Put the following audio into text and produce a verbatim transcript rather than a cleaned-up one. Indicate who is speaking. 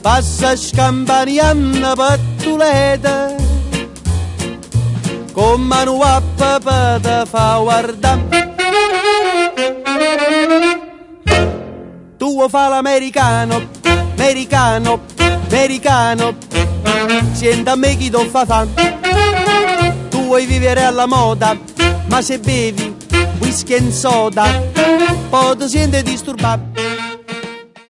Speaker 1: passa scampaniando pattuleta, con mano a papà te fa guardare. Tu vuoi fare l'americano, americano, americano, senta a me chi ti fa fa. Tu vuoi vivere alla moda, ma se bevi whisky e soda, poi ti senti disturbato.